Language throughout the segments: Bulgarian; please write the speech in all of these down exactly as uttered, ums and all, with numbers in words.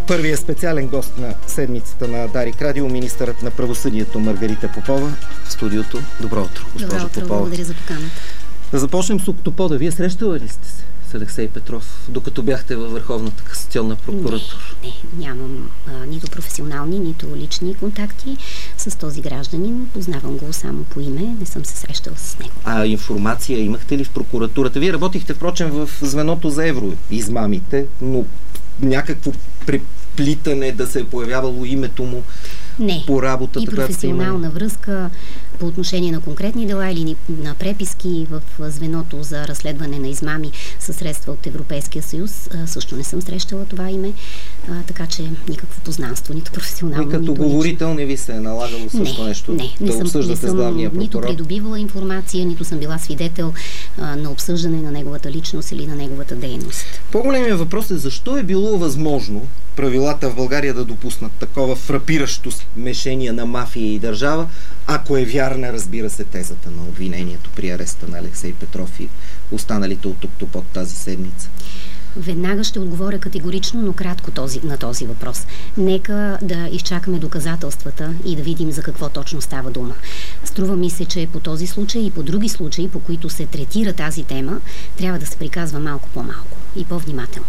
Първият специален гост на седмицата на Дарик Радио, министърът на правосъдието Маргарита Попова в студиото. Добро утро, госпожо Добро утро, Попова. Благодаря за поканата. Да започнем с Октопода. Вие срещала ли сте се с Алексей Петров, докато бяхте във Върховната касационна прокуратура? Не, не, нямам а, нито професионални, нито лични контакти с този гражданин. Познавам го само по име, не съм се срещала с него. А информация имахте ли в прокуратурата? Вие работихте, впрочем, в звеното за евроизмамите, но някакво преплитане да се е появявало името му не. по работата, и професионална връзка по отношение на конкретни дела или на преписки в звеното за разследване на измами със средства от Европейския съюз. Също не съм срещала това име, а, така че никакво познанство, нито професионално, и като нито говорител лично. Не ви се е налагало също не, нещо не, да не съм, обсъждате не съм с главния прокурор? Нито придобивала информация, нито съм била свидетел а, на обсъждане на неговата личност или на неговата дейност. По-големият въпрос е защо е било възможно правилата в България да допуснат такова фрапиращо смешение на мафия и държава, ако е вярна, разбира се, тезата на обвинението при ареста на Алексей Петров и останалите от Октопод тази седмица? Веднага ще отговоря категорично, но кратко този, на този въпрос. Нека да изчакаме доказателствата и да видим за какво точно става дума. Струва ми се, че по този случай и по други случаи, по които се третира тази тема, трябва да се приказва малко по-малко и по-внимателно.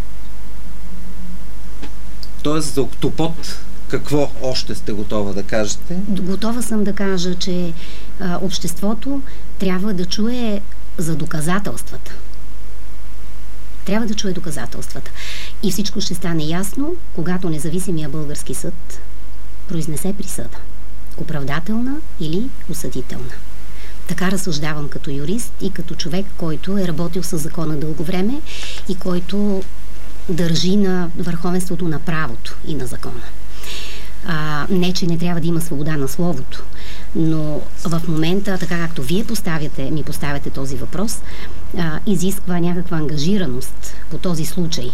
Тоест за Октопод какво още сте готова да кажете? Готова съм да кажа, че а, обществото трябва да чуе за доказателствата. Трябва да чуе доказателствата. И всичко ще стане ясно, когато независимия български съд произнесе присъда. Оправдателна или осъдителна. Така разсъждавам като юрист и като човек, който е работил със закона дълго време и който държи на върховенството на правото и на закона. А, не, че не трябва да има свобода на словото, но в момента, така както вие поставяте, ми поставяте този въпрос, а, изисква някаква ангажираност по този случай.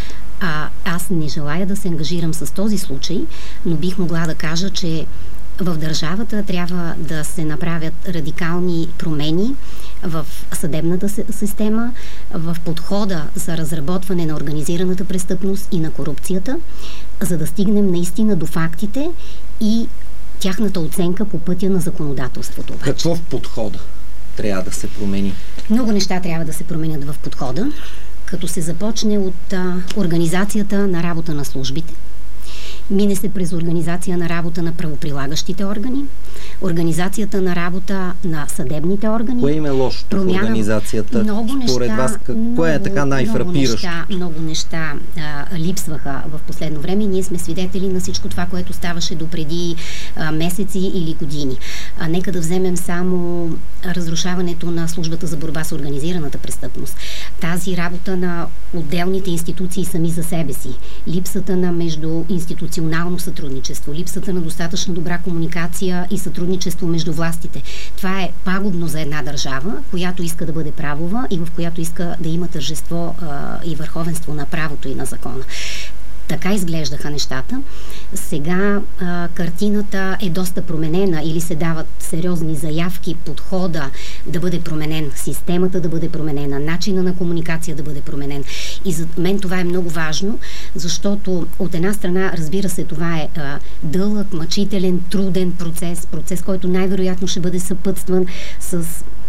А, аз не желая да се ангажирам с този случай, но бих могла да кажа, че в държавата трябва да се направят радикални промени в съдебната система, в подхода за разработване на организираната престъпност и на корупцията, за да стигнем наистина до фактите и тяхната оценка по пътя на законодателството. Какво в подхода трябва да се промени? Много неща трябва да се променят в подхода, като се започне от а, организацията на работа на службите, мине се през организация на работа на правоприлагащите органи, организацията на работа на съдебните органи. Кое им е лошо в организацията? Много неща, според вас, кое е така най-фрапиращо? Много неща, много неща а, липсваха в последно време. Ние сме свидетели на всичко това, което ставаше допреди а, месеци или години. А, нека да вземем само разрушаването на службата за борба с организираната престъпност. Тази работа на отделните институции сами за себе си. Липсата на междуинституционално сътрудничество, липсата на достатъчно добра комуникация и сътрудничество между властите. Това е пагубно за една държава, която иска да бъде правова и в която иска да има тържество а, и върховенство на правото и на закона. Така изглеждаха нещата. Сега а, картината е доста променена или се дават сериозни заявки, подхода да бъде променен, системата да бъде променена, начина на комуникация да бъде променен. И за мен това е много важно, защото от една страна, разбира се, това е а, дълъг, мъчителен, труден процес, процес, който най-вероятно ще бъде съпътстван с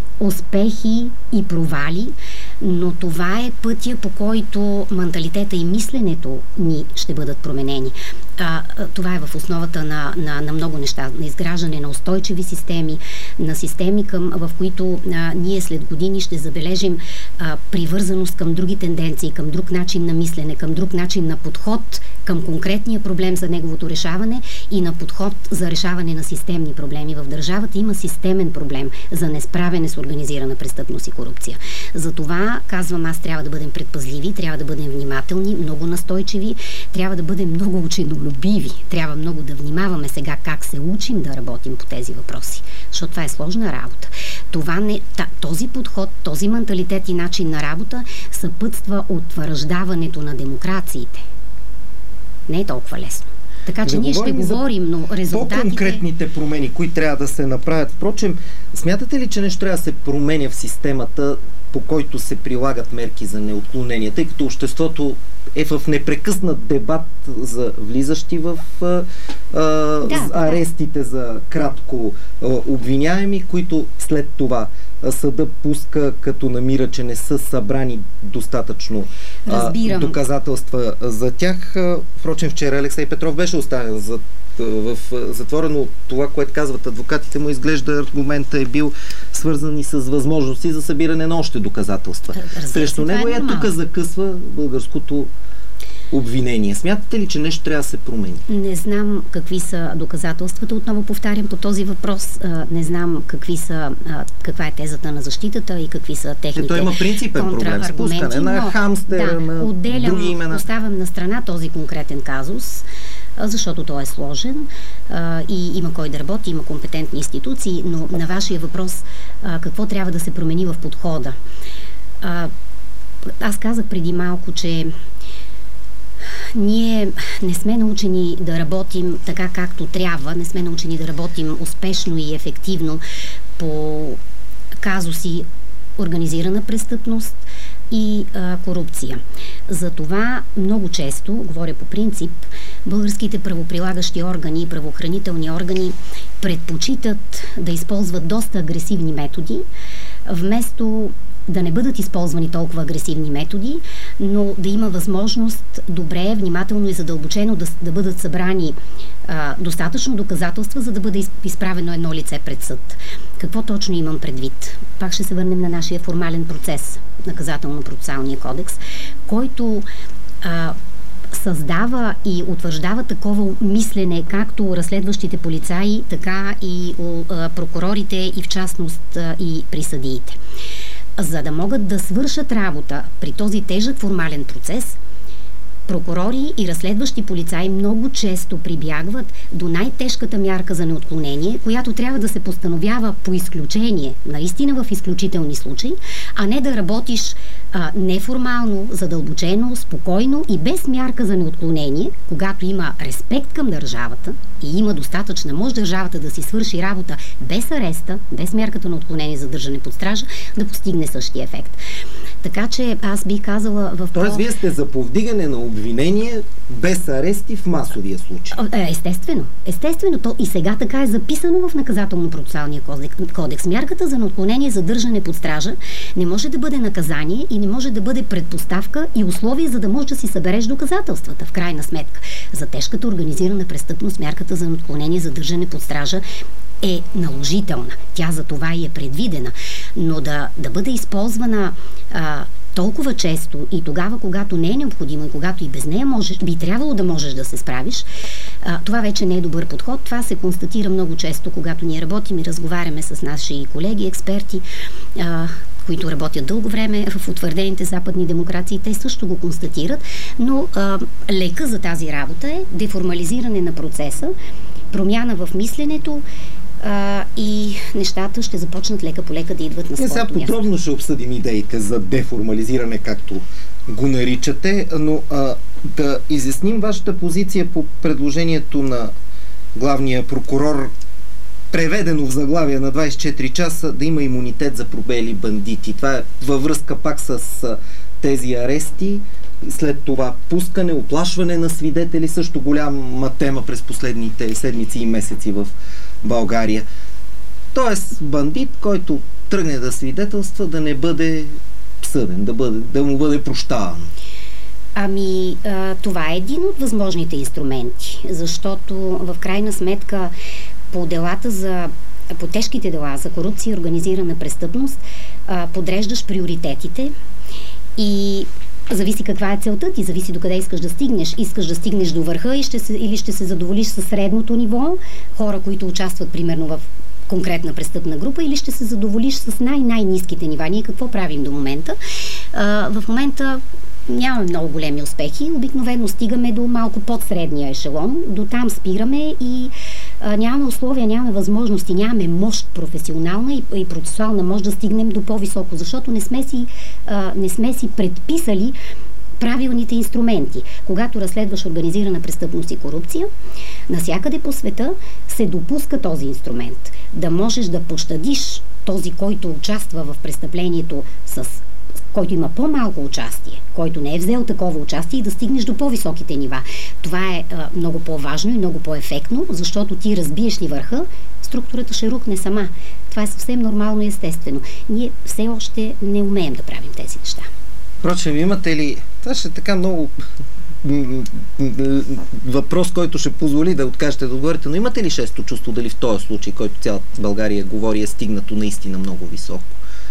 успехи и провали, но това е пътя, по който менталитета и мисленето ни ще бъдат променени. А, това е в основата на, на, на много неща, на изграждане на устойчиви системи, на системи, към, в които а, ние след години ще забележим а, привързаност към други тенденции, към друг начин на мислене, към друг начин на подход към конкретния проблем за неговото решаване и на подход за решаване на системни проблеми. В държавата има системен проблем за несправяне с организирана престъпност и корупция. Затова, казвам аз, трябва да бъдем предпазливи, трябва да бъдем внимателни, много настойчиви, трябва да бъдем много ученолюбиви, трябва много да внимаваме сега как се учим да работим по тези въпроси, защото това е сложна работа. Това не, този подход, този менталитет и начин на работа съпътства утвърждаването на демокрациите. Не е толкова лесно. Така че да ние ще говорим, но резултатите... По-конкретните промени, които трябва да се направят. Впрочем, смятате ли, че нещо трябва да се променя в системата, по който се прилагат мерки за неотклонение, тъй като обществото е в непрекъснат дебат за влизащи в а, а, да, арестите за кратко а, обвиняеми, които след това съда пуска, като намира, че не са събрани достатъчно а, доказателства за тях. Впрочем, вчера Алексей Петров беше оставен за, в затвора, но това, което казват адвокатите му, изглежда аргумента е бил свързан и с възможности за събиране на още доказателства. Срещу него е, е тук закъсва българското обвинение. Смятате ли, че нещо трябва да се промени? Не знам какви са доказателствата. Отново повтарям по този въпрос. Не знам какви са, каква е тезата на защитата и какви са техните контрааргументи. Той има принципен проблем с пускане на хамстера, да, на отделям, други имена. Оставям на страна този конкретен казус, защото той е сложен а, и има кой да работи, има компетентни институции, но на вашия въпрос а, какво трябва да се промени в подхода. А, аз казах преди малко, че ние не сме научени да работим така както трябва, не сме научени да работим успешно и ефективно по казуси организирана престъпност и а, корупция. Затова много често, говоря по принцип, българските правоприлагащи органи и правоохранителни органи предпочитат да използват доста агресивни методи, вместо да не бъдат използвани толкова агресивни методи, но да има възможност добре, внимателно и задълбочено да, да бъдат събрани а, достатъчно доказателства, за да бъде изправено едно лице пред съд. Какво точно имам предвид? Пак ще се върнем на нашия формален процес, наказателно-процесуалния кодекс, който а, създава и утвърждава такова мислене, както разследващите полицаи, така и а, прокурорите и в частност а, и присъдиите. За да могат да свършат работа при този тежък формален процес, прокурори и разследващи полицаи много често прибягват до най-тежката мярка за неотклонение, която трябва да се постановява по изключение, наистина в изключителни случаи, а не да работиш а, неформално, задълбочено, спокойно и без мярка за неотклонение, когато има респект към държавата и има достатъчна мощ държавата да си свърши работа без ареста, без мярката на отклонение за държане под стража, да постигне същия ефект. Така че аз бих казала в... Тоест, вие сте за повдигане на обвинение без арести в масовия случай. Естествено. Естествено. То и сега така е записано в наказателно-процесуалния кодекс. Мярката за неотклонение за държане под стража не може да бъде наказание и не може да бъде предпоставка и условие, за да можеш да си събереш доказателствата. В крайна сметка. За тежката организирана престъпност мярката за неотклонение за държане под стража е наложителна. Тя за това и е предвидена. Но да, да бъде използвана а, толкова често и тогава, когато не е необходимо и когато и без нея можеш, би трябвало да можеш да се справиш, а, това вече не е добър подход. Това се констатира много често, когато ние работим и разговаряме с наши колеги, експерти, а, които работят дълго време в утвърдените западни демокрации, те също го констатират, но а, лека за тази работа е деформализиране на процеса, промяна в мисленето, Uh, и нещата ще започнат лека по лека да идват на своето място. Сега подробно ще обсъдим идеите за деформализиране, както го наричате, но а, да изясним вашата позиция по предложението на главния прокурор, преведено в заглавие на двайсет и четири часа, да има имунитет за пробели бандити. Това е във връзка пак с а, тези арести, след това пускане, оплашване на свидетели, също голяма тема през последните седмици и месеци в България. Тоест бандит, който тръгне да свидетелства, да не бъде съден, да, бъде, да му бъде прощаван. Ами, а, това е един от възможните инструменти, защото в крайна сметка по делата за по тежките дела за корупция и организирана престъпност а, подреждаш приоритетите и зависи каква е целта ти, зависи докъде искаш да стигнеш. Искаш да стигнеш до върха и ще се, или ще се задоволиш със средното ниво, хора, които участват примерно в конкретна престъпна група, или ще се задоволиш с най-най-ниските нива. Ние какво правим до момента? А, в момента нямаме много големи успехи. Обикновено стигаме до малко под средния ешелон. До там спираме и а, нямаме условия, нямаме възможности, нямаме мощ професионална и, и процесуална мощ да стигнем до по-високо, защото не сме си, а, не сме си предписали правилните инструменти. Когато разследваш организирана престъпност и корупция, навсякъде по света се допуска този инструмент. Да можеш да пощадиш този, който участва в престъплението, с който има по-малко участие, който не е взел такова участие и да стигнеш до по-високите нива. Това е а, много по-важно и много по-ефектно, защото ти разбиеш ли върха, структурата ще рухне сама. Това е съвсем нормално и естествено. Ние все още не умеем да правим тези неща. Впрочем, имате ли... Това ще е така много... въпрос, който ще позволи да откажете да отговорите, но имате ли шесто чувство, дали в този случай, който цялата България говори, е стигнато наистина много високо?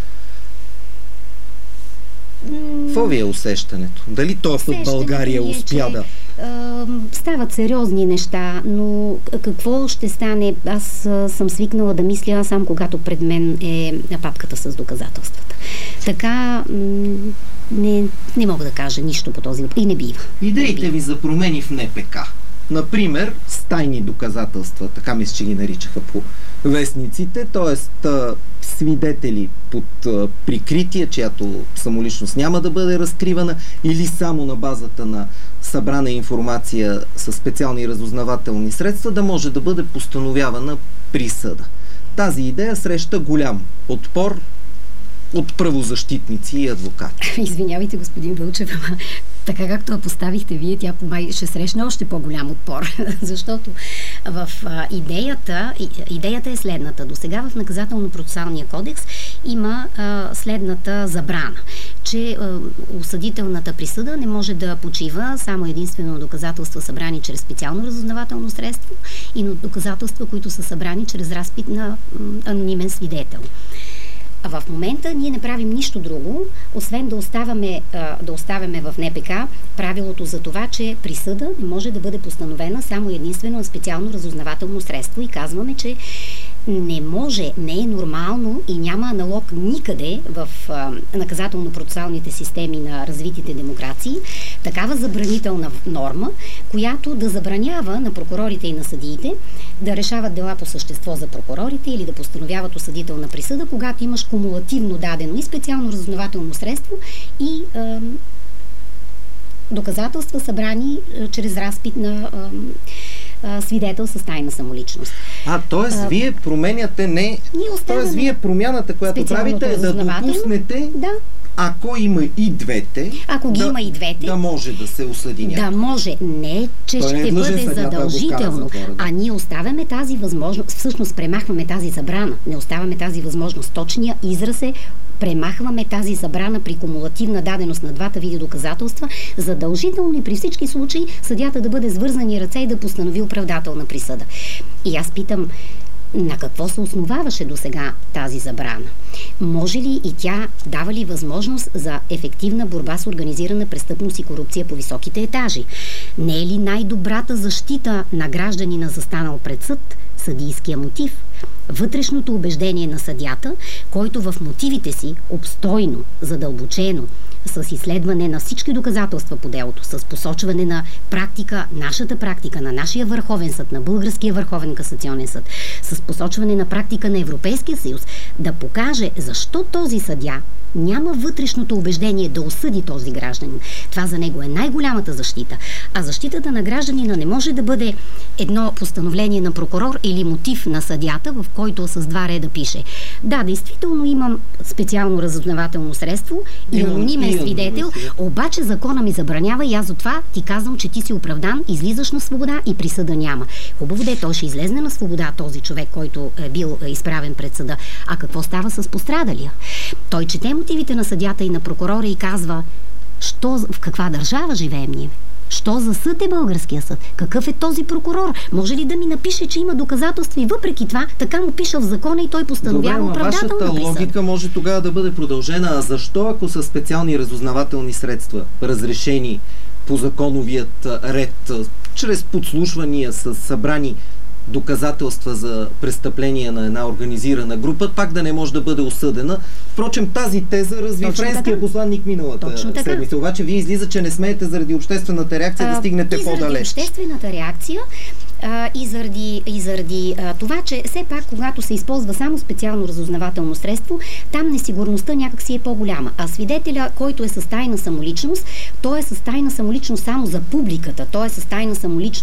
Какво ви е усещането? Дали този път България успя да... Стават сериозни неща, но какво ще стане? Аз съм свикнала да мисля сам когато пред мен е папката с доказателствата. Така не, не мога да кажа нищо по този въпрос. И не бива. Идеите бива. Ви за промени в Н П К. Например, с тайни доказателства, така мисля, че ги наричаха по вестниците, т.е. свидетели под а, прикритие, чиято самоличност няма да бъде разкривана, или само на базата на събрана информация със специални разузнавателни средства да може да бъде постановявана присъда. Тази идея среща голям отпор от правозащитници и адвокати. Извинявайте, господин Вълчев, ама така както я поставихте вие, тя помай ще срещне още по-голям отпор, защото в а, идеята, и, идеята е следната. До сега в Наказателно-процесуалния кодекс има а, следната забрана, че а, осъдителната присъда не може да почива само единствено на доказателства събрани чрез специално разузнавателно средство и на доказателства, които са събрани чрез разпит на м, анонимен свидетел. А в момента ние не правим нищо друго, освен да оставяме, да оставяме в Н П К правилото за това, че присъда не може да бъде постановена само единствено на специално разузнавателно средство и казваме, че не може, не е нормално и няма аналог никъде в а, наказателно-процесуалните системи на развитите демокрации такава забранителна норма, която да забранява на прокурорите и на съдиите да решават дела по същество за прокурорите или да постановяват осъдителна присъда, когато имаш кумулативно дадено и специално разузнавателно средство и а, доказателства събрани а, чрез разпит на а, свидетел с тайна самоличност. А, т.е. вие променяте не... Т.е. вие промяната, която правите, е да допуснете, да. Ако има и двете, ако ги да, има и двете, да може да се осъди някой. Да може. Не, че Той ще не бъде задължително. Да. А ние оставяме тази възможност, всъщност премахваме тази забрана. Не оставяме тази възможност. Точния израз е премахваме тази забрана при кумулативна даденост на двата вида доказателства, задължително и при всички случаи съдията да бъде с вързани ръце и да постанови оправдателна присъда. И аз питам, на какво се основаваше до сега тази забрана? Може ли и тя дава ли възможност за ефективна борба с организирана престъпност и корупция по високите етажи? Не е ли най-добрата защита на гражданина застанал пред съд съдийския мотив? Вътрешното убеждение на съдията, който в мотивите си обстойно, задълбочено, с изследване на всички доказателства по делото, с посочване на практика, нашата практика, на нашия Върховен съд, на Българския Върховен касационен съд, с посочване на практика на Европейския съюз, да покаже защо този съдия няма вътрешното убеждение да осъди този гражданин. Това за него е най-голямата защита. А защитата на гражданина не може да бъде едно постановление на прокурор или мотив на съдията, в който с два реда пише: да, действително имам специално разузнавателно средство и анонимен свидетел, обаче закона ми забранява и аз за това ти казвам, че ти си оправдан, излизаш на свобода и присъда няма. Хубаво де, той ще излезне на свобода този човек, който е бил изправен пред съда. А какво става с пострадалия? Той чете мотивите на съдята и на прокурора и казва: що, в каква държава живеем ние? Що за съд е българския съд? Какъв е този прокурор? Може ли да ми напише, че има доказателства и въпреки това така му пише в закона и той постановява оправдателна присъда? Вашата логика може тогава да бъде продължена. А защо, ако са специални разузнавателни средства, разрешени по законовият ред, чрез подслушвания с събрани доказателства за престъпление на една организирана група, пак да не може да бъде осъдена? Впрочем, тази теза разви Точно френския така. посланник миналата седмица. Обаче вие излиза, че не смеете заради обществената реакция а, да стигнете и по-далеч. Заради обществената реакция а, и заради, и заради а, това, че все пак, когато се използва само специално разузнавателно средство, там несигурността някакси е по-голяма. А свидетеля, който е с тайна самоличност, той е с тайна самоличност само за публиката. Той е с тайна самоличност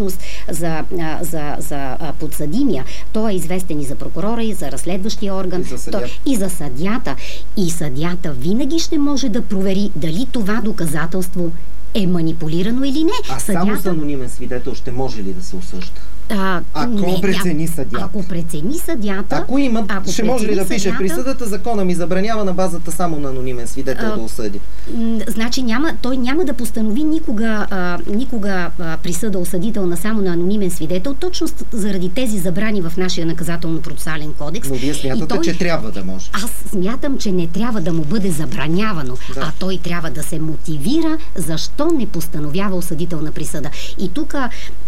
за, а, за, за а, подсъдимия. Той е известен и за прокурора, и за разследващия орган, и за съдята. То, и за съдята. И съдята винаги ще може да провери дали това доказателство е манипулирано или не. А съдята... само с анонимен свидетел ще може ли да се осъжда? А, ако не, прецени съдята. Ако прецени съдята... Ако има, ако ще може ли да пише съдята, присъдата, закона ми забранява на базата само на анонимен свидетел а, да осъди? Значи няма, той няма да постанови никога, а, никога а, присъда осъдителна само на анонимен свидетел, точно заради тези забрани в нашия наказателно-процесуален кодекс. Но вие смятате, той, че трябва да може? Аз смятам, че не трябва да му бъде забранявано, да. а той трябва да се мотивира защо не постановява осъдителна присъда. И тук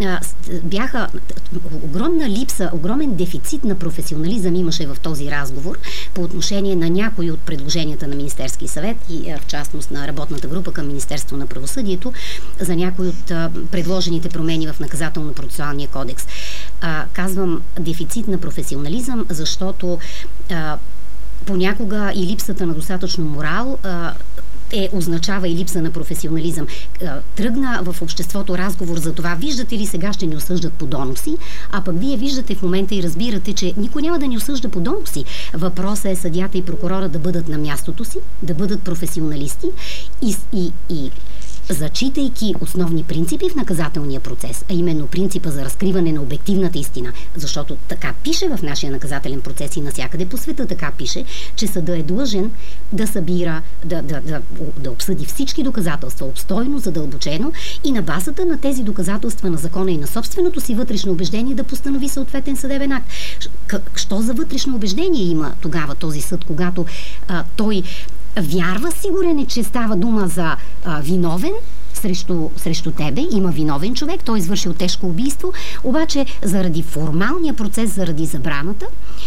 бяха огромна липса, огромен дефицит на професионализъм имаше в този разговор по отношение на някои от предложенията на Министерски съвет и в частност на работната група към Министерство на правосъдието за някои от а, предложените промени в наказателно-процесуалния кодекс. А, казвам дефицит на професионализъм, защото а, понякога и липсата на достатъчно морал а, е, означава и липса на професионализъм. Тръгна в обществото разговор за това, виждате ли сега ще ни осъждат по доноси, а пък вие виждате в момента и разбирате, че никой няма да ни осъжда по доноси. Въпросът е съдията и прокурора да бъдат на мястото си, да бъдат професионалисти и, и, и зачитайки основни принципи в наказателния процес, а именно принципа за разкриване на обективната истина, защото така пише в нашия наказателен процес и навсякъде по света така пише, че съдът е длъжен да събира, да, да, да, да обсъди всички доказателства обстойно, задълбочено и на базата на тези доказателства на закона и на собственото си вътрешно убеждение да постанови съответен съдебен акт. Що за вътрешно убеждение има тогава този съд, когато а, той вярва, сигурен е, че става дума за а, виновен срещу, срещу тебе, има виновен човек, той е извършил тежко убийство, обаче заради формалния процес, заради забраната,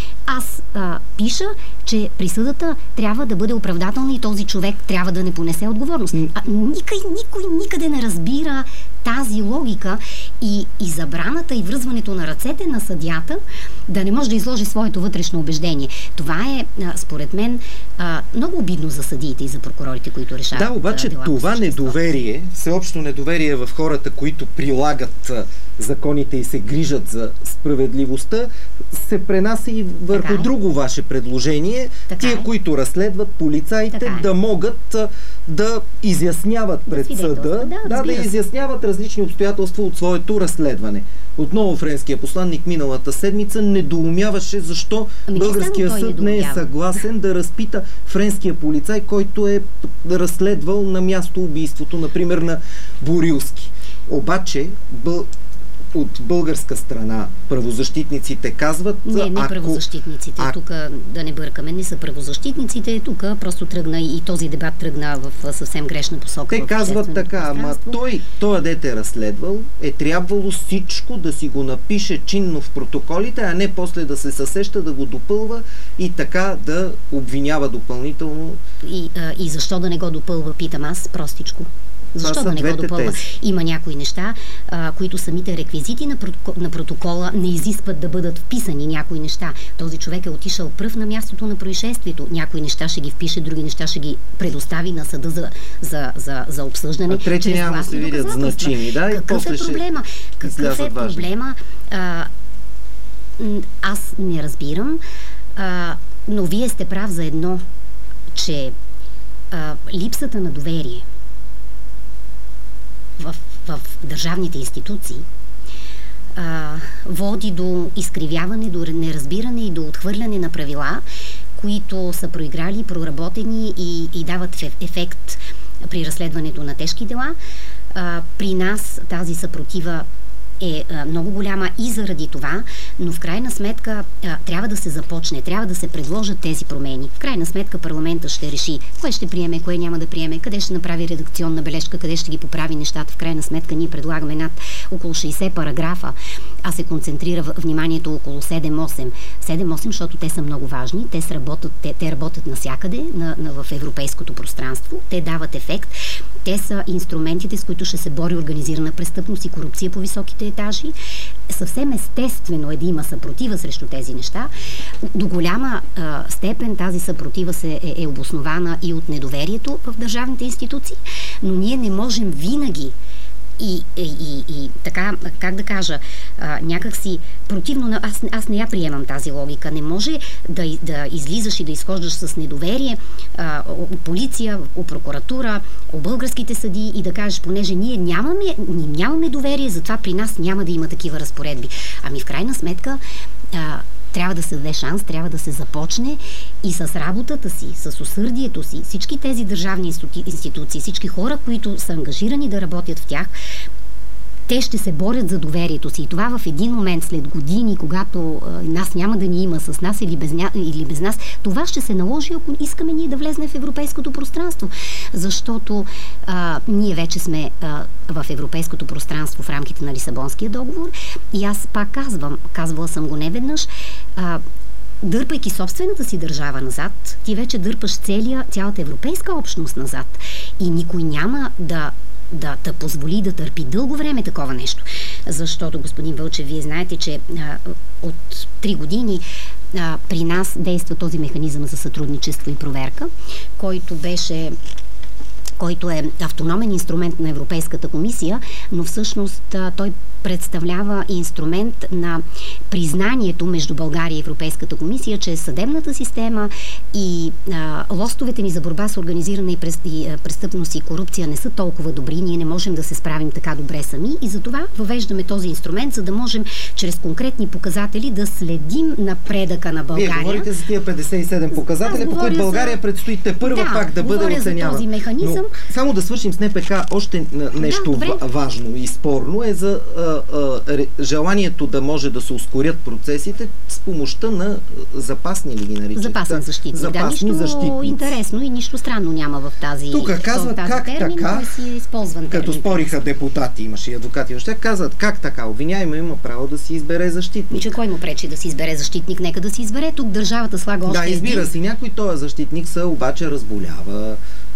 аз а, пиша, че присъдата трябва да бъде оправдателна и този човек трябва да не понесе отговорност. А, никой, никой никъде не разбира тази логика и, и забраната и връзването на ръцете на съдията да не може да изложи своето вътрешно убеждение. Това е, а, според мен, а, много обидно за съдиите и за прокурорите, които решават. Да, обаче това недоверие, всеобщо недоверие в хората, които прилагат законите и се грижат за справедливостта, се пренася и върху така друго ваше предложение. Така Тия, е. които разследват, полицаите, е. да могат да изясняват пред да съда, да, да, да изясняват различни обстоятелства от своето разследване. Отново френския посланник миналата седмица недоумяваше защо ами, българския съд не, не е съгласен да разпита френския полицай, който е разследвал на място убийството, например, на Борилски. Обаче, бъл... от българска страна правозащитниците казват... Не, не ако... правозащитниците. А... Тук да не бъркаме, не са правозащитниците. Тук просто тръгна и този дебат тръгна в съвсем грешна посока. Те казват така, ама той, той дете е разследвал, е трябвало всичко да си го напише чинно в протоколите, а не после да се съсеща, да го допълва и така да обвинява допълнително. И, а, и защо да не го допълва, питам аз, простичко. Защо да не го допълва? Тези. Има някои неща, а, които самите реквизити на, протокол, на протокола не изискват да бъдат вписани. Някои неща. Този човек е отишъл пръв на мястото на происшествието. Някои неща ще ги впише, други неща ще ги предостави на съда за, за, за, за обсъждане. А трети няма да се видят значими. Да? Какъв е проблема? Какъв е проблема? А, аз не разбирам, а, но вие сте прав за едно, че а, липсата на доверие В, в държавните институции а, води до изкривяване, до неразбиране и до отхвърляне на правила, които са проиграли, проработени и, и дават ефект при разследването на тежки дела. А, при нас тази съпротива е а, много голяма и заради това, но в крайна сметка а, трябва да се започне, трябва да се предложат тези промени. В крайна сметка парламента ще реши кое ще приеме, кое няма да приеме, къде ще направи редакционна бележка, къде ще ги поправи нещата. В крайна сметка ние предлагаме над около шейсет параграфа, а се концентрира вниманието около седем-осем. седем-осем, защото те са много важни, те, сработят, те, те работят навсякъде на, на, в европейското пространство, те дават ефект. Те са инструментите, с които ще се бори организирана престъпност и корупция по високите етажи. Съвсем естествено е да има съпротива срещу тези неща. До голяма а, степен тази съпротива се е, е обоснована и от недоверието в държавните институции, но ние не можем винаги И, и, и, и така, как да кажа, а, някакси противно на... Аз, аз не я приемам тази логика. Не може да, да излизаш и да изхождаш с недоверие а, у полиция, у прокуратура, у българските съдии и да кажеш, понеже ние нямаме, нямаме доверие, затова при нас няма да има такива разпоредби. Ами в крайна сметка а, трябва да се даде шанс, трябва да се започне и с работата си, с усърдието си, всички тези държавни институции, всички хора, които са ангажирани да работят в тях, те ще се борят за доверието си. И това в един момент, след години, когато а, нас няма да ни има с нас или без, ня... или без нас, това ще се наложи, ако искаме ние да влезем в европейското пространство. Защото а, ние вече сме а, в европейското пространство в рамките на Лисабонския договор и аз пак казвам, казвала съм го неведнъж, а, дърпайки собствената си държава назад, ти вече дърпаш целия, цялата европейска общност назад. И никой няма да да, да позволи да търпи дълго време такова нещо. Защото, господин Вълчев, вие знаете, че а, от три години а, при нас действа този механизъм за сътрудничество и проверка, който беше който е автономен инструмент на Европейската комисия, но всъщност а, той представлява инструмент на признанието между България и Европейската комисия, че съдебната система и а, лостовете ни за борба с организирана и, прес, и а, престъпност и корупция не са толкова добри, ние не можем да се справим така добре сами и затова въвеждаме този инструмент, за да можем чрез конкретни показатели да следим напредъка на България. Вие говорите за тия петдесет и седем показателя, по които България за... предстои те първа да, пак да бъде оценявана. За този механизъм. Но, само да свършим с НПК, още нещо да, важно и спорно е за желанието да може да се ускорят процесите с помощта на запасни ли ги наричат? Запасен защитник. Запасни да, нищо защитници. Интересно и нищо странно няма в тази Тук казват тази как термин, така, си е използван като термин. спориха депутати, имаше и адвокати, още казват как така, обвиняемо има право да си избере защитник. Че кой му пречи да си избере защитник? Нека да си избере. Тук държавата слага още Да, избира един. си някой, този защитник се обаче разболява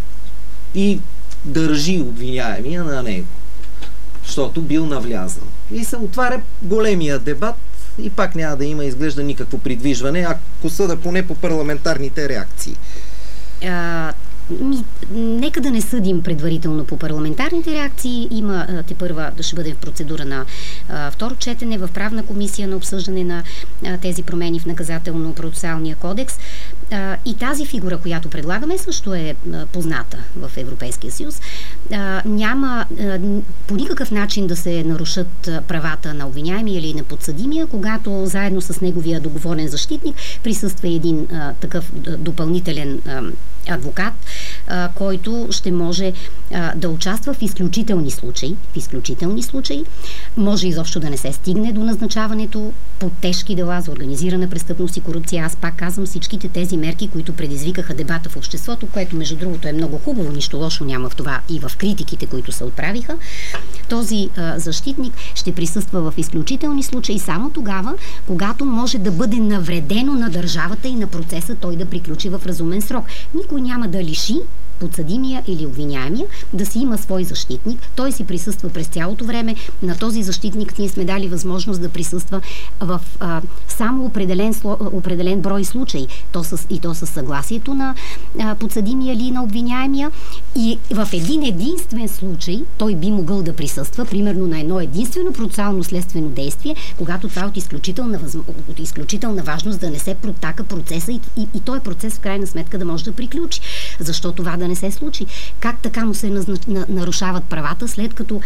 и държи обвиняемия на него, защото бил навлязал. И се отваря големия дебат и пак няма да има изглежда никакво придвижване, ако съда поне по парламентарните реакции. А, ми, нека да не съдим предварително по парламентарните реакции. Има а, тепърва да ще бъде в процедура на а, второ четене в правна комисия на обсъждане на а, тези промени в наказателно-процесуалния кодекс. А, и тази фигура, която предлагаме, също е а, позната в Европейския съюз. А, няма а, по никакъв начин да се нарушат а, правата на обвиняемия или на подсъдимия, когато заедно с неговия договорен защитник присъства един а, такъв допълнителен а, адвокат, а, който ще може а, да участва в изключителни случаи. В изключителни случаи може изобщо да не се стигне до назначаването по тежки дела за организирана престъпност и корупция. Аз пак казвам всичките тези мерки, които предизвикаха дебата в обществото, което между другото е много хубаво, нищо лошо няма в това и в критиките, които се отправиха. Този а, защитник ще присъства в изключителни случаи само тогава, когато може да бъде навредено на държавата и на процеса той да приключи в разумен срок. Никой няма да лиши подсъдимия или обвиняемия да си има свой защитник. Той си присъства през цялото време. На този защитник ние сме дали възможност да присъства в а, само определен, определен брой случаи. То с, и то със съгласието на а, подсъдимия или на обвиняемия. И в един единствен случай той би могъл да присъства, примерно на едно единствено процесуално следствено действие, когато това е от изключителна, от изключителна важност да не се протака процеса и, и, и този процес в крайна сметка да може да приключи. Защо това да не се случи? Как така му се назнач... нарушават правата, след като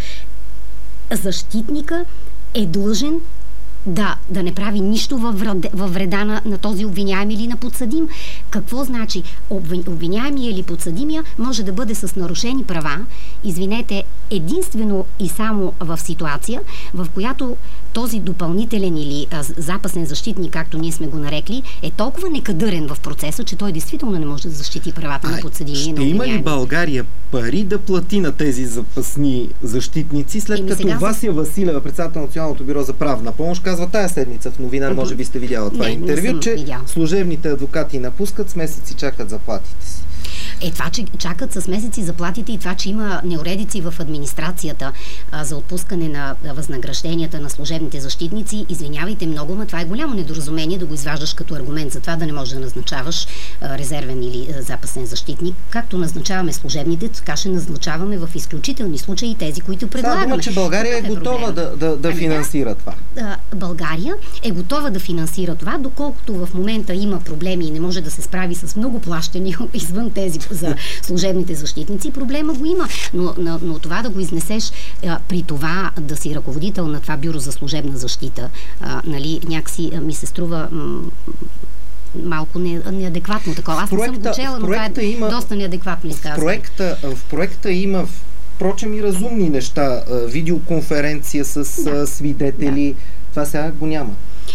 защитника е длъжен да, да не прави нищо във вреда, във вреда на, на този обвиняем или на подсъдим? Какво значи? Обвиняемия или подсъдимия може да бъде с нарушени права, извинете, единствено и само в ситуация, в която този допълнителен или а, запасен защитник, както ние сме го нарекли, е толкова некадърен в процеса, че той действително не може да защити правата а, на подсъдимия и на обвиняемия. Ще има ли България пари да плати на тези запасни защитници, след Еми, като сега... Вася Василева, председател на Националното бюро за правна помощ, казва тая седмица в новинар, може би сте видяла това не, интервю, че видял. служебните адвокати напускат, с месеци чакат заплатите си. Е, това, че чакат с месеци заплатите и това, че има неуредици в администрацията а, за отпускане на възнагражденията на служебните защитници, извинявайте много, но това е голямо недоразумение да го изваждаш като аргумент за това да не можеш да назначаваш а, резервен или а, запасен защитник. Както назначаваме служебните, така ще назначаваме в изключителни случаи тези, които предлагаме. Да, дума, че България е готова да, да, да ами, финансира това. Да, България е готова да финансира това, доколкото в момента има проблеми и не може да се справи с много плащани извън тези за служебните защитници, проблема го има. Но, но, но това да го изнесеш а, при това да си ръководител на това бюро за служебна защита, а, нали, някакси а, ми се струва м- малко не, неадекватно такова. Аз проекта, не съм го чела, но това е има, доста неадекватно изказване. В проекта, в проекта има впрочем и разумни неща. Видеоконференция с да. свидетели. Да. Това сега го няма.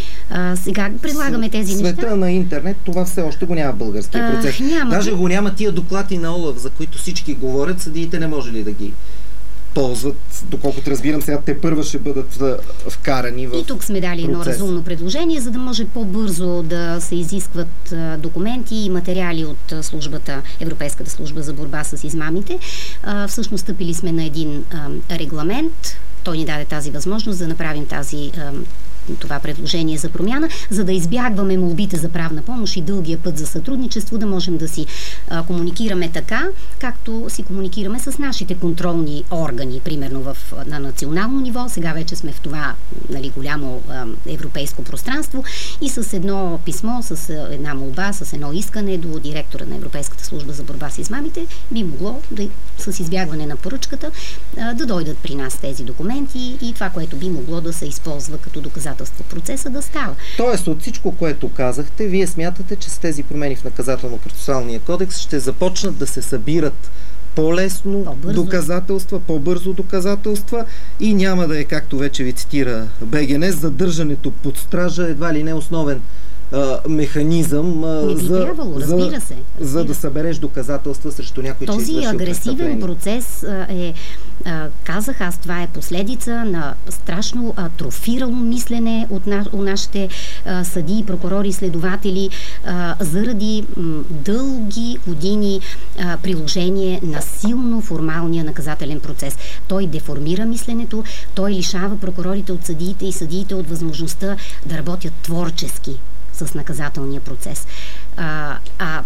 А, сега предлагаме тези света неща. Света на интернет, това все още го няма в българския процес. А, няма. Даже го няма тия доклади на ОЛАФ, за които всички говорят, съдиите не може ли да ги ползват, доколкото разбирам, сега те първа ще бъдат вкарани в И тук сме дали едно разумно предложение, за да може по-бързо да се изискват а, документи и материали от а, службата, Европейската служба за борба с измамите. А, всъщност стъпили сме на един а, регламент. Той ни даде тази възможност да направим тази а, това предложение за промяна, за да избягваме молбите за правна помощ и дългия път за сътрудничество, да можем да си а, комуникираме така, както си комуникираме с нашите контролни органи, примерно в, на национално ниво. Сега вече сме в това, нали, голямо а, европейско пространство и с едно писмо, с една молба, с едно искане до директора на Европейската служба за борба с измамите, би могло да, с избягване на поръчката а, да дойдат при нас тези документи и това, което би могло да се използва като доказателство процеса да става. Тоест, от всичко, което казахте, вие смятате, че с тези промени в наказателно-процесуалния кодекс ще започнат да се събират по-лесно по-бързо. доказателства, по-бързо доказателства и няма да е, както вече ви цитира БГН, задържането под стража едва ли не основен а, механизъм а, не би за, трябвало, разбира за, се, разбира. за да събереш доказателства срещу някой, този че извършил агресивен процес а, е а, казах аз, това е последица на страшно атрофирало мислене от, на, от нашите а, съдии, прокурори, следователи а, заради м, дълги години а, приложение на силно формалния наказателен процес. Той деформира мисленето, той лишава прокурорите от съдиите и съдиите от възможността да работят творчески с наказателния процес. А, а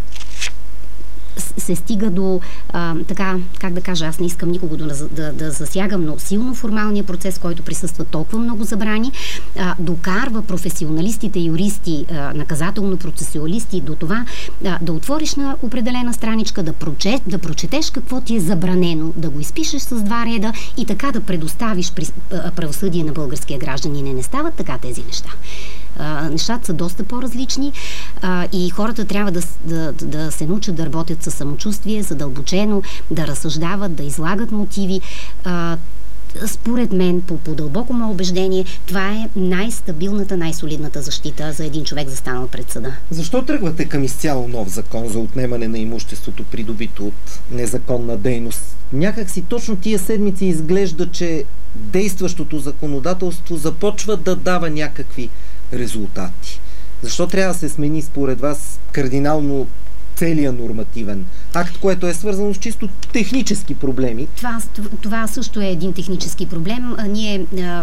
се стига до а, така, как да кажа, аз не искам никого да, да, да засягам, но силно формалния процес, който присъства толкова много забрани, а, докарва професионалистите, юристи, а, наказателно-процесуалисти до това а, да отвориш на определена страничка, да, прочет, да прочетеш какво ти е забранено, да го изпишеш с два реда и така да предоставиш при, а, правосъдие на българския гражданин. Не, не стават така тези неща. Uh, нещата са доста по-различни uh, и хората трябва да, да, да се научат да работят със самочувствие, задълбочено, да разсъждават, да излагат мотиви. Uh, според мен, по, по дълбоко мое убеждение, това е най-стабилната, най-солидната защита за един човек застанал пред съда. Защо тръгвате към изцяло нов закон за отнемане на имуществото, придобито от незаконна дейност? Някак си точно тия седмици изглежда, че действащото законодателство започва да дава някакви резултати. Защо трябва да се смени според вас кардинално целият нормативен акт, което е свързано с чисто технически проблеми? Това, това също е един технически проблем. Ние а,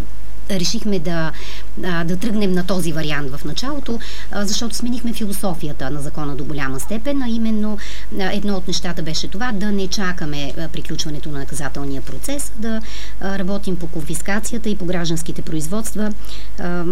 решихме да, а, да тръгнем на този вариант в началото, а, защото сменихме философията на закона до голяма степен, а именно а, едно от нещата беше това да не чакаме а, приключването на наказателния процес, да а, работим по конфискацията и по гражданските производства а,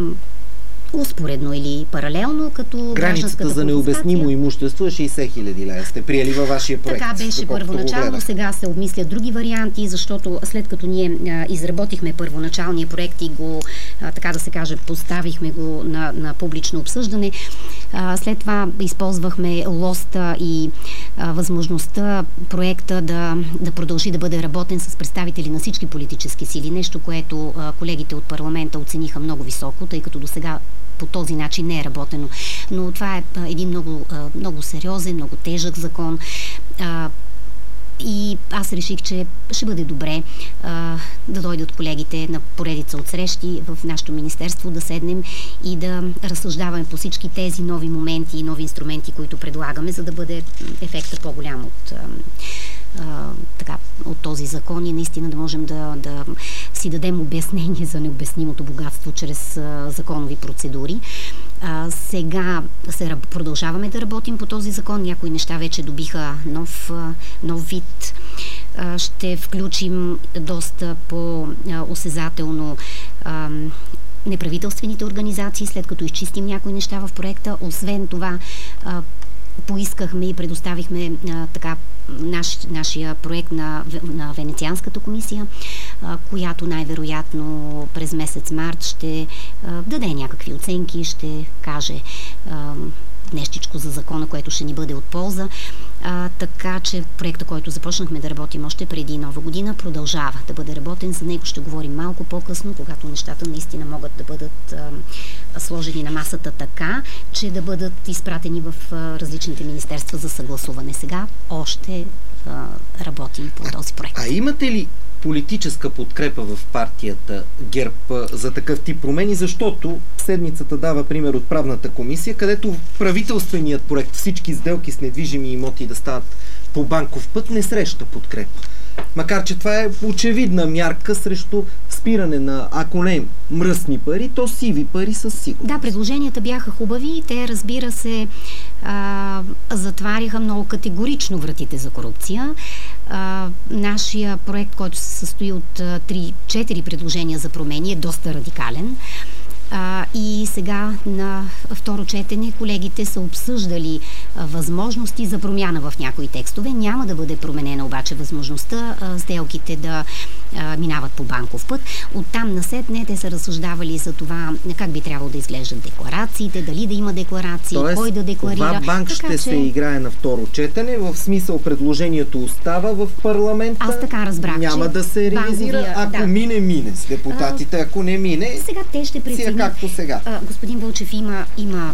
успоредно или паралелно, като границата за необяснимо имущество е шейсет хиляди лева. Сте приели във вашия проект? Така беше първоначално, сега се обмислят други варианти, защото след като ние а, изработихме първоначалния проект и го, а, така да се каже, поставихме го на, на публично обсъждане, а, след това използвахме лоста и а, възможността проекта да, да продължи да бъде работен с представители на всички политически сили, нещо, което а, колегите от парламента оцениха много високо, тъй като до сега по този начин не е работено. Но това е един много, много сериозен, много тежък закон. и аз реших, че ще бъде добре а, да дойдат колегите на поредица от срещи в нашето министерство, да седнем и да разсъждаваме по всички тези нови моменти и нови инструменти, които предлагаме, за да бъде ефекта по-голям от, а, а, така, от този закон и наистина да можем да, да си дадем обяснение за необяснимото богатство чрез а, законови процедури. А, сега се, продължаваме да работим по този закон. Някои неща вече добиха нов, нов вид. А, ще включим доста по-осезателно а, неправителствените организации, след като изчистим някои неща в проекта. Освен това, а, поискахме и предоставихме а, така наш, нашия проект на, на Венецианската комисия, а, която най-вероятно през месец март ще а, даде някакви оценки, ще каже а, нещичко за закона, което ще ни бъде от полза. А, така че проекта, който започнахме да работим още преди Нова година, продължава да бъде работен. За него ще говорим малко по-късно, когато нещата наистина могат да бъдат а, сложени на масата така, че да бъдат изпратени в а, различните министерства за съгласуване. Сега още а, работим по този проект. А, а имате ли политическа подкрепа в партията ГЕРБ за такъв тип промени, защото седмицата дава пример от правната комисия, където правителственият проект всички сделки с недвижими имоти да стават по банков път не среща подкрепа. Макар че това е очевидна мярка срещу спиране на, ако не мръсни пари, то сиви пари със сигурност. Да, предложенията бяха хубави. Те, разбира се, а, затваряха много категорично вратите за корупция. А, нашия проект, който се състои от три-четири предложения за промени, е доста радикален. А, и сега на второ четене колегите са обсъждали а, възможности за промяна в някои текстове. Няма да бъде променена обаче възможността а, сделките да а, минават по банков път. Оттам насетне те са разсъждавали за това как би трябвало да изглеждат декларациите, дали да има декларации, тоест, кой да декларира. Това банк така, ще че... се играе на второ четене, в смисъл предложението остава в парламента. Аз така разбрах, няма да се ревизира, банковия, ако да. мине, мине с депутатите, а, ако не мине, сега те ще преценят. Както сега. А, господин Вълчев, има, има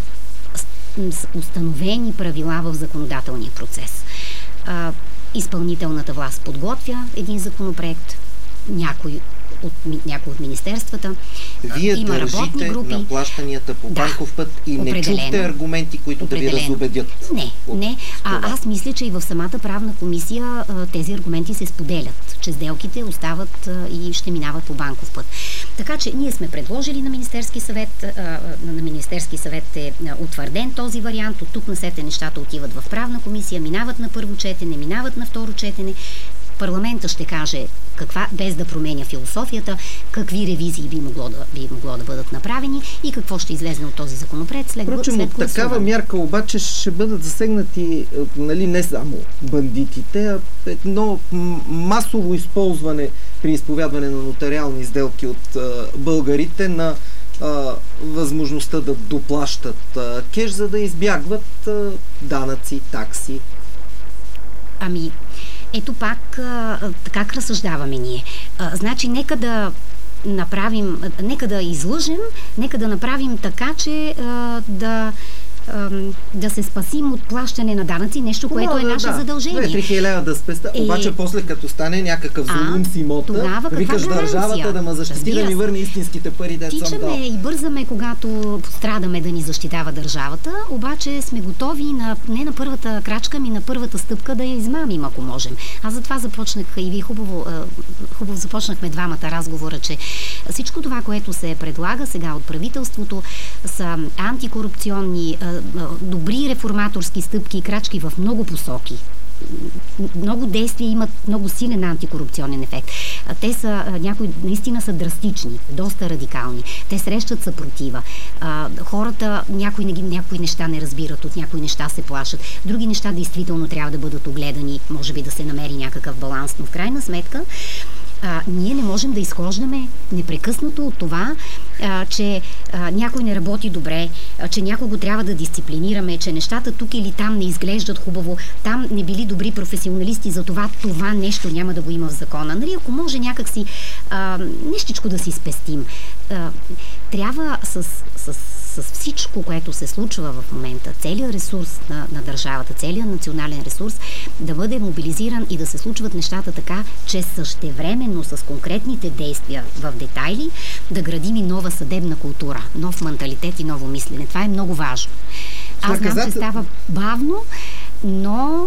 установени правила в законодателния процес. А, изпълнителната власт подготвя един законопроект, някой от, някой от министерствата. Вие има държите групи на плащанията по банков да, път и не чухте аргументи, които определено. да ви разубедят. Не, от не. А, аз мисля, че и в самата правна комисия а, тези аргументи се споделят, че сделките остават а, и ще минават по банков път. Така че ние сме предложили на Министерски съвет, а, на Министерски съвет е утвърден този вариант. От тук насетне нещата отиват в правна комисия, минават на първо четене, минават на второ четене. Парламента ще каже каква, без да променя философията, какви ревизии би могло да, би могло да бъдат направени и какво ще излезе от този законопроект след, Впрочем, след гласуване. Такава мярка обаче ще бъдат засегнати, нали, не само бандитите, а едно масово използване при изповядване на нотариални сделки от а, българите на а, възможността да доплащат а, кеш, за да избягват а, данъци, такси. Ами, ето пак а, как разсъждаваме ние. А, значи, нека да направим, нека да излъжем, нека да направим така, че а, да да се спасим от плащане на данъци, нещо, което Хубаво, е наше да, задължение. две-три хиляди да спеста, е, обаче после като стане някакъв зулум с имота, викаш държавата да ме защити, да ми върне истинските пари, да съм дал. Тичаме и бързаме, когато пострадаме да ни защитава държавата, обаче сме готови на, не на първата крачка, ми на първата стъпка да я измамим, ако можем. Аз затова започнах и вие хубаво, хубаво започнахме двамата разговора, че всичко това, което се предлага сега от правителството, са антикорупционни, добри реформаторски стъпки и крачки в много посоки. Много действия имат много силен антикорупционен ефект. Те са, някои наистина са драстични, доста радикални. Те срещат съпротива. Хората някои, някои неща не разбират, от някои неща се плашат. Други неща действително трябва да бъдат огледани, може би да се намери някакъв баланс, но в крайна сметка А, ние не можем да изхождаме непрекъснато от това, а, че а, някой не работи добре, а, че някого трябва да дисциплинираме, че нещата тук или там не изглеждат хубаво, там не били добри професионалисти, за това това нещо няма да го има в закона. Нали, ако може някакси а, нещичко да си спестим. А, трябва с, с с всичко, което се случва в момента, целият ресурс на, на държавата, целият национален ресурс, да бъде мобилизиран и да се случват нещата така, че същевременно с конкретните действия в детайли да градим и нова съдебна култура, нов менталитет и ново мислене. Това е много важно. Аз Наказател... знам, че става бавно, но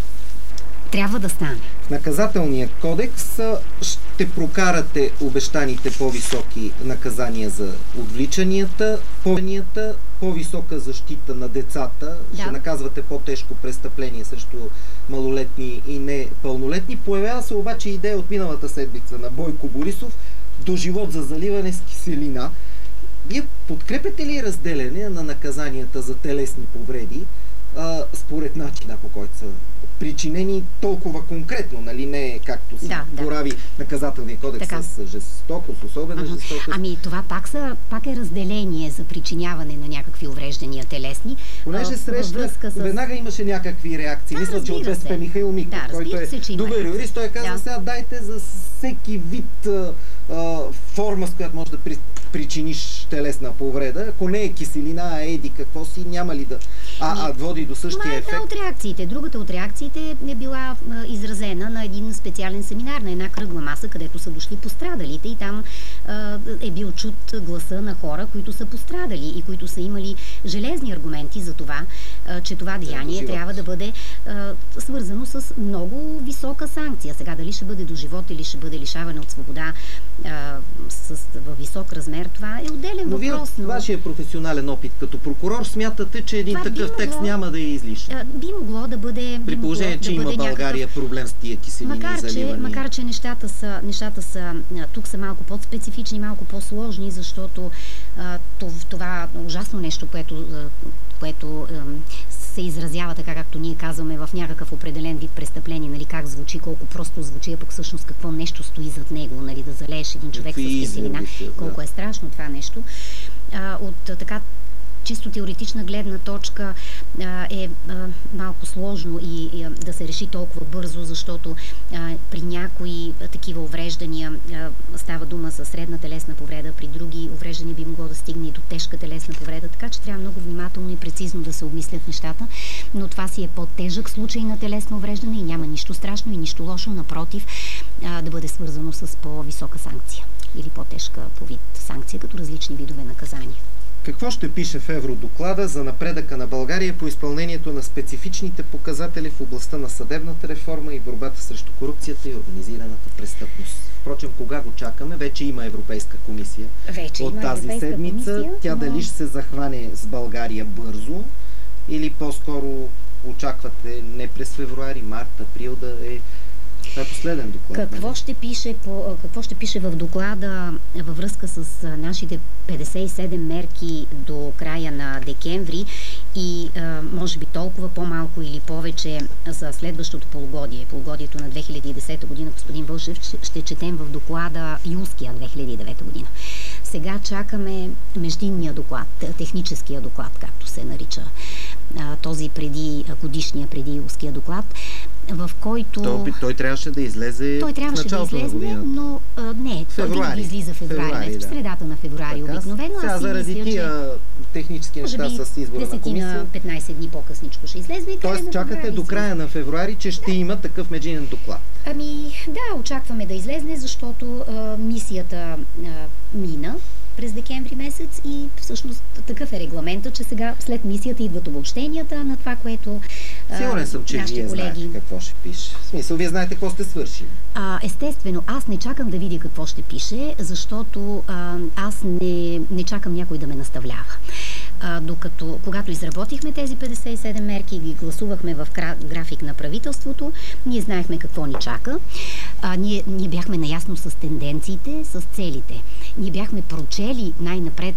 трябва да стане. В наказателния кодекс ще прокарате обещаните по-високи наказания за отвличанията, по-висока по-висока защита на децата, да. Ще наказвате по-тежко престъпление срещу малолетни и непълнолетни. Появява се обаче идея от миналата седмица на Бойко Борисов до живот за заливане с киселина. Вие подкрепяте ли разделяне на наказанията за телесни повреди а, според начина, по който са причинени толкова конкретно, нали, не както се да, борави да. наказателния кодекс така. С жестокост, особена uh-huh. жестокост. Ами това пак, са, пак е разделение за причиняване на някакви увреждания телесни. Понеже среща, с... веднага имаше някакви реакции. Да, Мисля, че от БСП Михаил Миков, да, който е се, добър юрист, той каза, да. сега дайте за всеки вид а, а, форма, с която може да при, причиниш телесна повреда. Ако не е киселина, а еди какво си, няма ли да... А, а води до същия това е ефект. Това е от реакциите. Другата от реакциите е била а, изразена на един специален семинар, на една кръгла маса, където са дошли пострадалите и там а, е бил чут гласа на хора, които са пострадали и които са имали железни аргументи за това, а, че това деяние да, трябва да бъде а, свързано с много висока санкция. Сега дали ще бъде до живот или ще бъде лишаване от свобода а, с, във висок размер, това е отделен но въпрос. Но вие от вашия професионален опит като прокурор смятате, че един това такъв могло, текст няма да е излишен? Би могло да бъде... При положение, че да има България някакъв... проблем с тия киселини макар, и заливания. Че, макар, че нещата са, нещата са тук са малко по-специфични, малко по-сложни, защото а, това ужасно нещо, което, което а, се изразява така, както ние казваме, в някакъв определен вид престъпление, нали, как звучи, колко просто звучи, а пък всъщност какво нещо стои зад него, нали, да залееш един човек с киселина, колко да. е страшно това нещо. А, от така чисто теоретична гледна точка а, е а, малко сложно и, и да се реши толкова бързо, защото а, при някои а, такива увреждания а, става дума за средна телесна повреда, при други увреждания би могло да стигне и до тежка телесна повреда, така че трябва много внимателно и прецизно да се обмислят нещата, но това си е по-тежък случай на телесно увреждане и няма нищо страшно и нищо лошо, напротив, а, да бъде свързано с по-висока санкция или по-тежка по вид санкция, като различни видове наказания. Какво ще пише в Евродоклада за напредъка на България по изпълнението на специфичните показатели в областта на съдебната реформа и борбата срещу корупцията и организираната престъпност? Впрочем, кога го чакаме? Вече има Европейска комисия Вече от има тази Европейска седмица. Комисия, Тя но... дали ще се захване с България бързо или по-скоро очаквате не през февруари, март, април да е... Това е последен доклад. Какво ще пише, по, какво ще пише в доклада във връзка с нашите петдесет и седем мерки до края на декември и а, може би толкова по-малко или повече за следващото полугодие, полугодието на две хиляди и десета година, господин Вълшев, ще четем в доклада юлския две хиляди и девета година. Сега чакаме междинния доклад, техническия доклад, както се нарича, този преди годишния преди юлския доклад, в който... Той, той трябваше да излезе той трябваше в началото да излезе, на годината. Но а, не, февруари. той винаги излиза в февруари, февруари да. в средата на февруари така, обикновено. Сега заради мисля, тия технически неща с избора на комисия. петнайсет дни по-късничко ще излезе и Тоест чакате февруари, до края на февруари, че ще да. има такъв междинен доклад. Ами да, очакваме да излезне, защото а, мисията а, мина през декември месец и всъщност такъв е регламента, че сега след мисията идват обобщенията на това, което а, сигурен съм, че вие колеги... знаете какво ще пише. В смисъл, вие знаете какво сте свършили. А, естествено, аз не чакам да видя какво ще пише, защото а, аз не, не чакам някой да ме наставлява. А, докато, когато изработихме тези петдесет и седем мерки и ги гласувахме в график на правителството, ние знаехме какво ни чака. А, ние, ние бяхме наясно с тенденциите, с целите. Ние бяхме прочели най-напред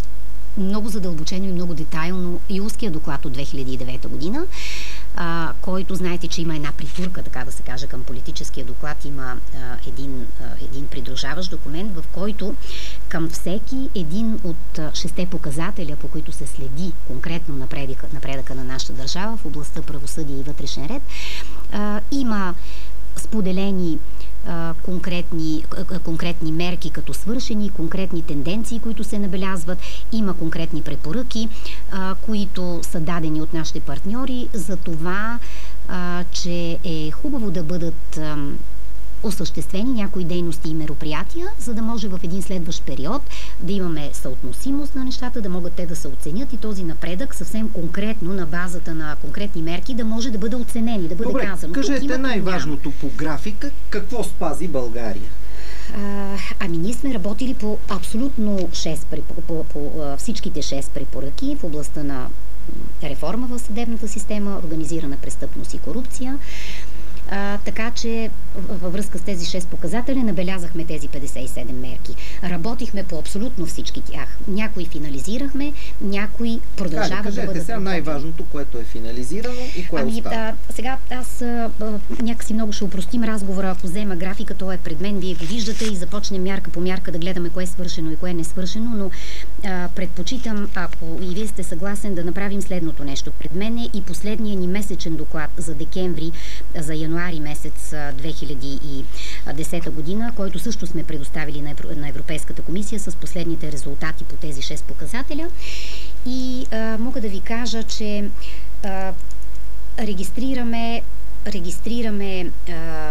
много задълбочено и много детайлно юлския доклад от две хиляди и девета година, а, който знаете, че има една притурка, така да се каже, към политическия доклад. Има а, един, а, един придружаващ документ, в който към всеки един от а, шесте показателя, по които се следи конкретно напредъка, напредъка на нашата държава в областта правосъдие и вътрешен ред, а, има споделени а, конкретни, а, конкретни мерки като свършени, конкретни тенденции, които се набелязват, има конкретни препоръки, а, които са дадени от нашите партньори за това, а, че е хубаво да бъдат а, осъществени някои дейности и мероприятия, за да може в един следващ период да имаме съотносимост на нещата, да могат те да се оценят и този напредък съвсем конкретно на базата на конкретни мерки да може да бъде оценен и да бъде Добре, казано. Кажете най-важното по графика, какво спази България? А, ами ние сме работили по абсолютно шест, по, по, по всичките шест препоръки в областта на реформа в съдебната система, организирана престъпност и корупция. А, така че във връзка с тези шест показателя набелязахме тези петдесет и седем мерки. Работихме по абсолютно всички тях. Някои финализирахме, някои продължават да бъдат. Кажете сега най-важното, което е финализирано и кое ами, остава. А, сега аз а, някакси много ще упростим разговора, ако взема графика, той е пред мен, вие го виждате и започнем мярка по мярка да гледаме кое е свършено и кое не е свършено, но а, предпочитам, ако и вие сте съгласен, да направим следното нещо. Пред мен е и последния ни месечен доклад за декември, за януари месец две хиляди и десета година, който също сме предоставили на Европейската комисия с последните резултати по тези шест показателя. И а, мога да ви кажа, че а, регистрираме регистрираме а,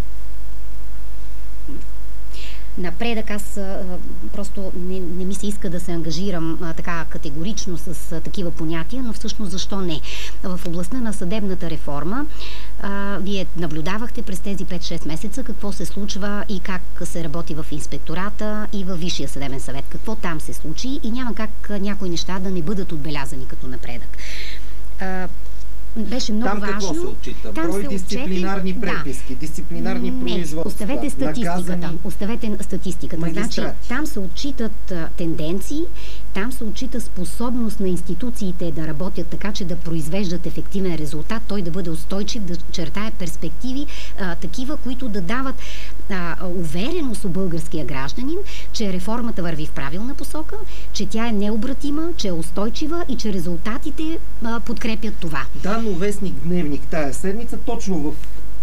напредък. Аз а, просто не, не ми се иска да се ангажирам а, така категорично с а, такива понятия, но всъщност защо не? В областта на съдебната реформа а, вие наблюдавахте през тези пет-шест месеца какво се случва и как се работи в инспектората и във Висшия съдебен съвет. Какво там се случи и няма как а, някои неща да не бъдат отбелязани като напредък. А, Беше много Там важно. Там какво се отчита? Там Брой се дисциплинарни отчети, преписки, да. дисциплинарни Не, производства, оставете статистиката. наказани... Оставете статистиката. Магистрати. Значи, там се отчитат а, тенденции, там се отчита способност на институциите да работят така, че да произвеждат ефективен резултат, той да бъде устойчив, да чертае перспективи, а, такива, които да дават а, увереност у българския гражданин, че реформата върви в правилна посока, че тя е необратима, че е устойчива и че резултатите а, подкрепят това. Да, но вестник Дневник тая седмица точно в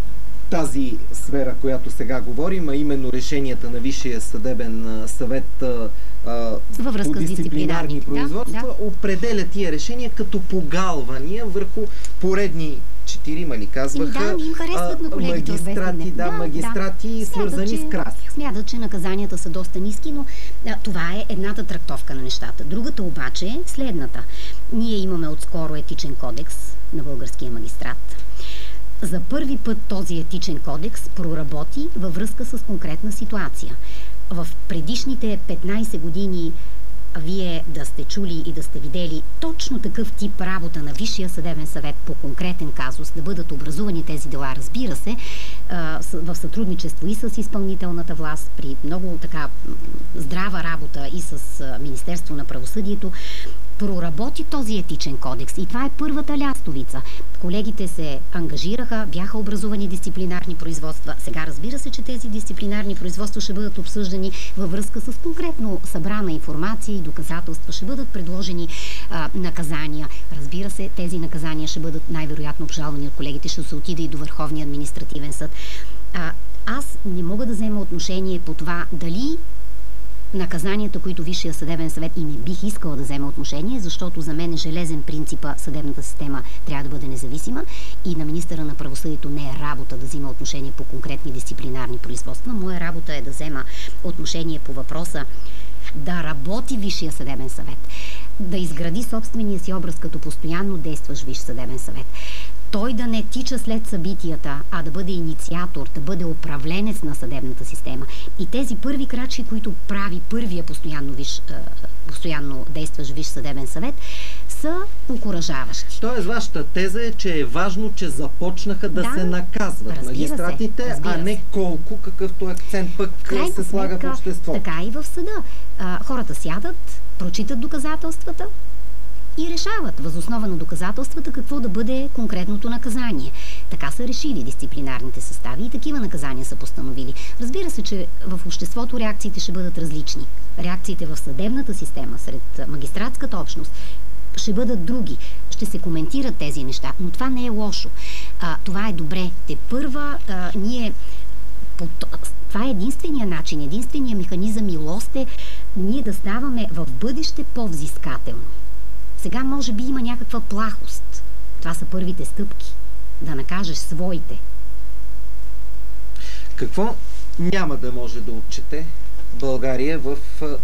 тази сфера, която сега говорим, а именно решенията на Висшия съдебен съвет а, по дисциплинарни производства, да, да. определя тия решения като погалвания върху поредни четирима ли казваха, да, им харесват на колегите магистрати, да, да, магистрати, да. свързани Смята, с крати. Смятат, че наказанията са доста ниски, но а, това е едната трактовка на нещата. Другата обаче е следната. Ние имаме отскоро етичен кодекс на българския магистрат. За първи път този етичен кодекс проработи във връзка с конкретна ситуация. В предишните петнайсет години вие да сте чули и да сте видели точно такъв тип работа на Висшия съдебен съвет по конкретен казус, да бъдат образувани тези дела, разбира се, в сътрудничество и с изпълнителната власт, при много така здрава работа и с Министерство на правосъдието, проработи този етичен кодекс. И това е първата лястовица. Колегите се ангажираха, бяха образувани дисциплинарни производства. Сега разбира се, че тези дисциплинарни производства ще бъдат обсъждани във връзка с конкретно събрана информация и доказателства. Ще бъдат предложени а, наказания. Разбира се, тези наказания ще бъдат най-вероятно обжалвани от колегите. Ще се отиде и до Върховния административен съд. А, аз не мога да взема отношение по това дали наказанията, които Висшия съдебен съвет, и не бих искала да взема отношение, защото за мен е железен принципа съдебната система трябва да бъде независима и на министъра на правосъдието не е работа да взима отношение по конкретни дисциплинарни производства. Моя работа е да взема отношение по въпроса да работи Висшия съдебен съвет, да изгради собствения си образ като постоянно действащ Висш съдебен съвет. Той да не тича след събитията, а да бъде инициатор, да бъде управленец на съдебната система. И тези първи крачки, които прави първия постоянно, виш, постоянно действащ Висш съдебен съвет, са окуражаващи. Тоест, вашата теза е, че е важно, че започнаха да, да се наказват магистратите, се, а не колко, какъвто акцент пък Крайко се слага в обществото. Така и в съда. А, хората сядат, прочитат доказателствата и решават въз основа на доказателствата какво да бъде конкретното наказание. Така са решили дисциплинарните състави и такива наказания са постановили. Разбира се, че в обществото реакциите ще бъдат различни. Реакциите в съдебната система, сред магистратската общност, ще бъдат други. Ще се коментират тези неща, но това не е лошо. А, това е добре. Те първа, а, ние Това е единствения начин, единствения механизъм и лост е ние да ставаме в бъдеще по-взискателни. Сега може би има някаква плахост. Това са първите стъпки. Да накажеш своите. Какво няма да може да отчете България в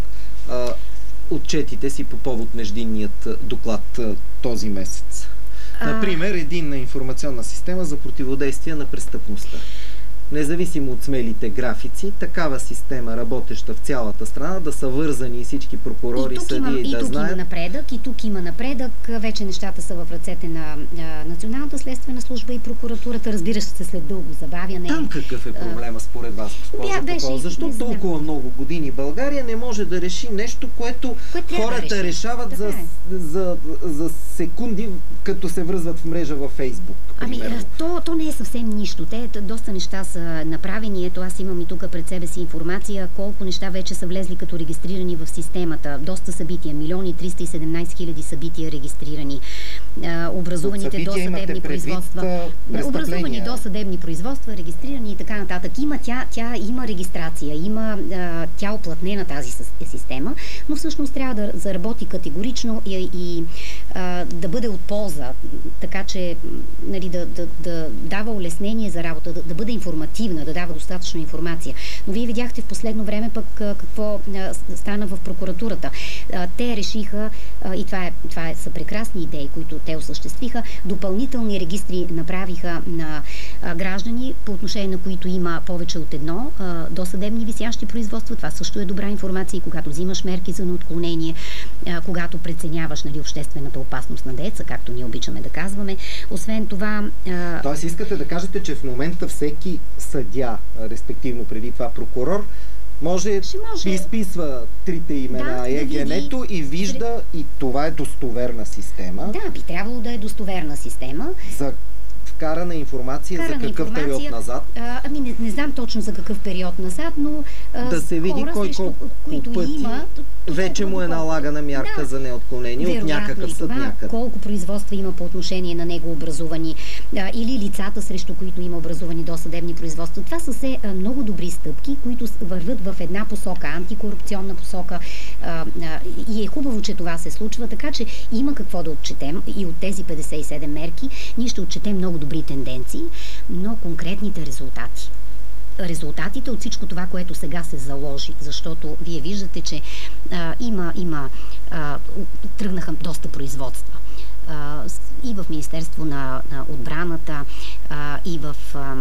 а, отчетите си по повод междинният доклад а, този месец? Например, единна информационна система за противодействие на престъпността. Независимо от смелите графици, такава система, работеща в цялата страна, да са вързани всички прокурори, съдии да знаят. И тук има напредък, и тук има напредък. Вече нещата са в ръцете на а, Националната следствена служба и прокуратурата. Разбира се, след дълго забавяне. Там какъв е проблема според вас, госпожа Попова? Защо толкова много години България не може да реши нещо, което, което хората да решават за, е. за, за секунди, като се връзват в мрежа във Фейсбук? Ами, то, то не е съвсем нищо. Те, доста неща са направени. Ето, аз имам и тук пред себе си информация колко неща вече са влезли като регистрирани в системата. Доста събития. Милиони триста и седемнайсет хиляди събития регистрирани. А, образуваните досъдебни производства. Образувани досъдебни производства, регистрирани и така нататък. Има тя, тя има регистрация, има а, тя оплътнена тази система, но всъщност трябва да заработи категорично и, и а, да бъде от полза. Така че, нали, да, да, да дава улеснение за работа, да, да бъде информативна, да дава достатъчно информация. Но вие видяхте в последно време пък какво а, стана в прокуратурата. А, те решиха, а, и това, е, това е, са прекрасни идеи, които те осъществиха, допълнителни регистри направиха на а, граждани, по отношение на които има повече от едно а, досъдебни висящи производства. Това също е добра информация и когато взимаш мерки за неотклонение, а, когато преценяваш, нали, обществената опасност на деца, както ние обичаме да казваме. Освен това... А... Тоест искате да кажете, че в момента всеки съдия, респективно преди това прокурор, може, може... изписва трите имена и да, ЕГН-то и вижда, и това е достоверна система. Да, би трябвало да е достоверна система. За вкарана информация вкарана за какъв информация, период назад? А, ами не, не знам точно за какъв период назад, но а, да се види кой колко пъти има, вече му е налагана мярка, да, за неотклонение от някакъв съд някъде. Колко производства има по отношение на него образувани, а, или лицата, срещу които има образувани досъдебни производства. Това са все а, много добри стъпки, които върват в една посока, антикорупционна посока, а, а, и е хубаво, че това се случва, така че има какво да отчетем и от тези петдесет и седем мерки. Ние ще отчетем много добри тенденции, но конкретните резултати. Резултатите от всичко това, което сега се заложи, защото вие виждате, че а, има, има а, тръгнаха доста производства. А, и в Министерство на, на отбраната, а, и в а,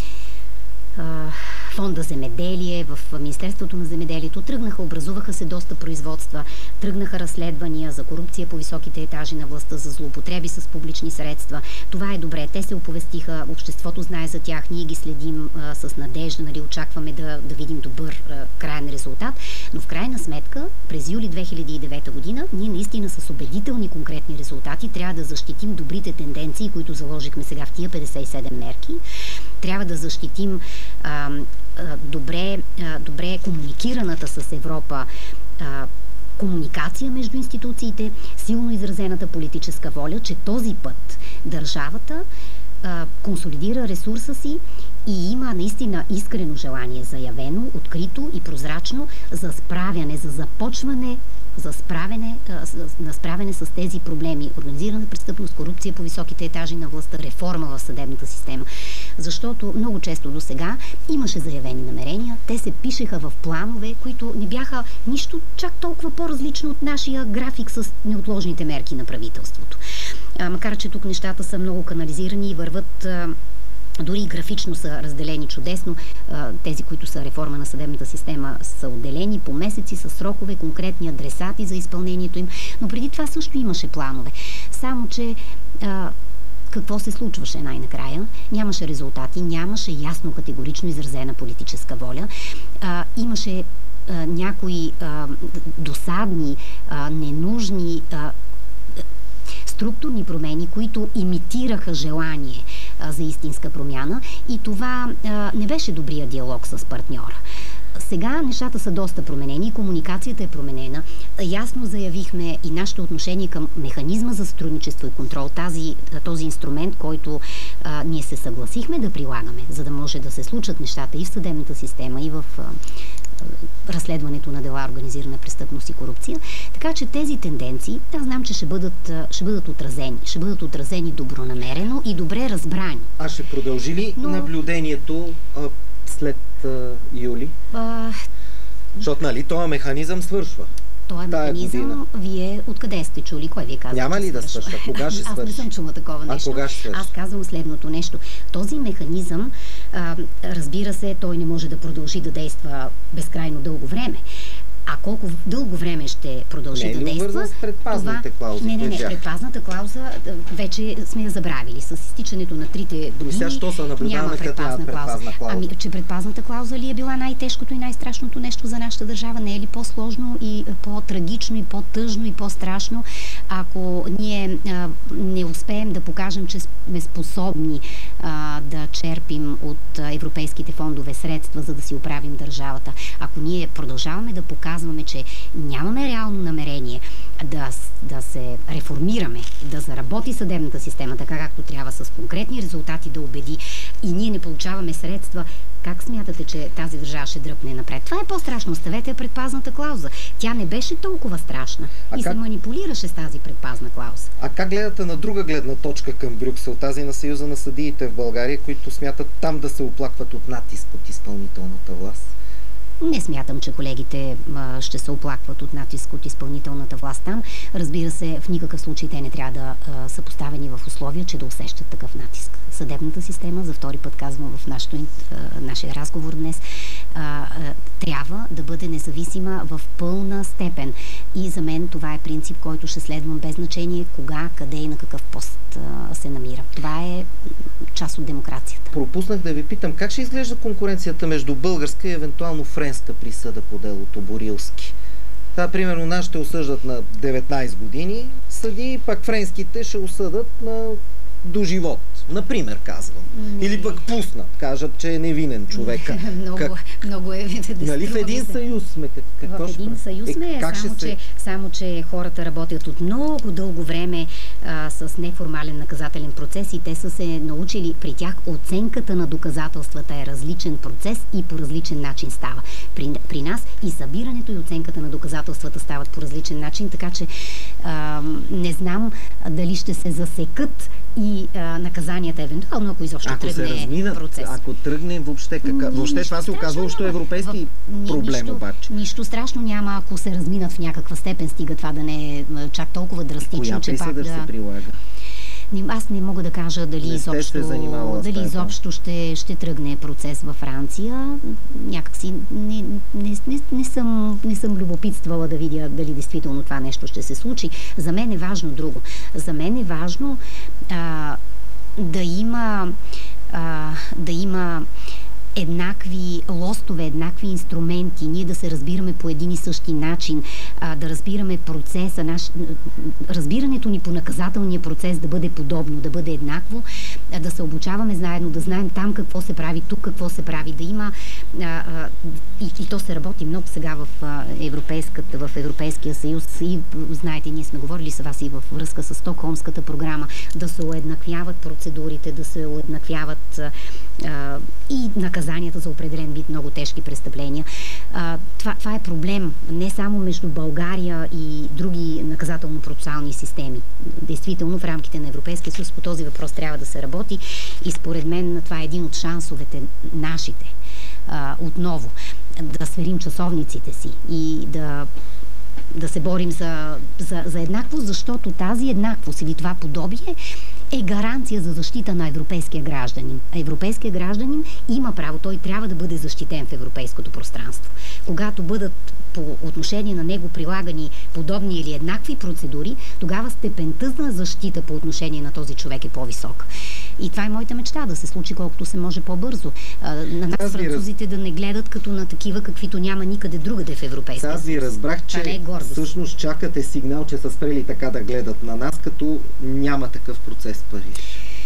а, Фонда земеделие, в Министерството на земеделието тръгнаха, образуваха се доста производства, тръгнаха разследвания за корупция по високите етажи на властта, за злоупотреби с публични средства. Това е добре. Те се оповестиха, обществото знае за тях, ние ги следим а, с надежда, нали, очакваме да, да видим добър а, краен резултат, но в крайна сметка през юли две хиляди и девета година ние наистина с убедителни конкретни резултати трябва да защитим добрите тенденции, които заложихме сега в тия петдесет и седем мерки. Трябва да защитим а, а, добре, а, добре комуникираната с Европа а, комуникация между институциите, силно изразената политическа воля, че този път държавата а, консолидира ресурса си и има наистина искрено желание, заявено, открито и прозрачно за справяне, за започване за справяне, на справяне с тези проблеми. Организирана престъпност, корупция по високите етажи на властта, реформа в съдебната система. Защото много често до сега имаше заявени намерения, те се пишеха в планове, които не бяха нищо чак толкова по-различно от нашия график с неотложните мерки на правителството. А, макар че тук нещата са много канализирани и върват а, дори и графично са разделени чудесно. Тези, които са реформа на съдебната система, са отделени по месеци с срокове, конкретни адресати за изпълнението им. Но преди това също имаше планове. Само, че а, какво се случваше най-накрая? Нямаше резултати, нямаше ясно категорично изразена политическа воля. А, имаше а, някои а, досадни, а, ненужни а, структурни промени, които имитираха желание а, за истинска промяна, и това а, не беше добрия диалог с партньора. сега нещата са доста променени, комуникацията е променена. Ясно заявихме и нашето отношение към механизма за сътрудничество и контрол, тази, този инструмент, който а, ние се съгласихме да прилагаме, за да може да се случат нещата и в съдебната система, и в а, разследването на дела, организирана престъпност и корупция. Така че тези тенденции, аз знам, че ще бъдат, ще бъдат отразени. Ще бъдат отразени добронамерено и добре разбрани. А ще продължи ли Но... наблюдението а, след а, юли? А... Защото, нали, този механизъм свършва. Това механизъм, вие откъде сте чули? Кой ви казва? Няма ли да свършва? Кога ще свърши? Аз не съм чула такова нещо. А кога ще свърши? Аз казвам следното нещо. Този механизъм, а, разбира се, той не може да продължи да действа безкрайно дълго време. А колко дълго време ще продължи не, да действа? Не е ли с предпазните това... клаузи? Не, не, не. Предпазната клауза вече сме я забравили. С изтичането на трите години сега, що са няма предпазна, предпазна клауза. Ами, че предпазната клауза ли е била най-тежкото и най-страшното нещо за нашата държава? Не е ли по-сложно и по-трагично и по-тъжно и по-страшно, ако ние а, не успеем да покажем, че сме способни а, да черпим от а, европейските фондове средства, за да си оправим държавата? Ако ние продължаваме да показваме, че нямаме реално намерение да, да се реформираме, да заработи съдебната система така както трябва, с конкретни резултати да убеди, и ние не получаваме средства, как смятате, че тази държава ще дръпне напред? Това е по-страшно. Оставете предпазната клауза. Тя не беше толкова страшна а и как... се манипулираше с тази предпазна клауза. А как гледате на друга гледна точка към Брюксел, тази на Съюза на съдиите в България, които смятат там да се оплакват от натиск от изпълнителната власт? Не смятам, че колегите а, ще се оплакват от натиск от изпълнителната власт там. Разбира се, в никакъв случай те не трябва да а, са поставени в условия, че да усещат такъв натиск. Съдебната система, за втори път казвам в нашото, а, нашия разговор днес, а, а, трябва да бъде независима в пълна степен. И за мен това е принцип, който ще следвам без значение кога, къде и на какъв пост а, се намира. Това е част от демокрацията. Пропуснах да ви питам, как ще изглежда конкуренцията между българска и евентуално френска присъда по делото Борилски? Та, примерно, нас ще осъждат на деветнайсет години съди, пак френските ще осъдат на до живот. Например, казвам. Не. Или пък пуснат. Кажат, че е невинен човека. много, как... много е. Нали в един се... съюз сме? Какво в един съюз сме, е, само, че, се... само че хората работят от много дълго време а, с неформален наказателен процес и те са се научили, при тях оценката на доказателствата е различен процес и по различен начин става. При, при нас и събирането и оценката на доказателствата стават по различен начин, така че а, не знам дали ще се засекат и а, наказанията евентуално, ако изобщо ако тръгне се разминат, процес. Ако тръгне въобще, кака... въобще това се оказва още европейски в... проблем нищо, обаче. Нищо страшно няма, ако се разминат в някаква степен, стига това да не е чак толкова драстично, коя че пак да... се прилага? Аз не мога да кажа дали не изобщо, дали изобщо ще, ще тръгне процес във Франция. Някакси не, не, не, не, съм, не съм любопитствала да видя дали действително това нещо ще се случи. За мен е важно друго. За мен е важно а, да има а, да има еднакви лостове, еднакви инструменти, ние да се разбираме по един и същи начин, а, да разбираме процеса, наш, разбирането ни по наказателния процес да бъде подобно, да бъде еднакво, а, да се обучаваме заедно, да знаем там какво се прави, тук какво се прави, да има а, а, и, и то се работи много сега в, а, европейската, в Европейския съюз и знаете, ние сме говорили с вас и във връзка с Стокхолмската програма, да се уеднаквяват процедурите, да се уеднаквяват а, а, и наказанията за определен вид много тежки престъпления. А, това, това е проблем не само между България и други наказателно-процесуални системи. Действително в рамките на Европейския съюз по този въпрос трябва да се работи и според мен това е един от шансовете нашите. А, отново да сверим часовниците си и да да се борим за, за, за еднаквост, защото тази еднаквост или това подобие е гаранция за защита на европейския гражданин. А европейския гражданин има право, той трябва да бъде защитен в европейското пространство. Когато бъдат по отношение на него прилагани подобни или еднакви процедури, тогава степента на защита по отношение на този човек е по-висока. И това е моята мечта, да се случи колкото се може по-бързо. А, на нас аз французите раз... да не гледат като на такива, каквито няма никъде другаде в Европейския съюз. Аз ви разбрах, че е всъщност чакате сигнал, че са спрели така да гледат на нас, като няма такъв процес в Париж.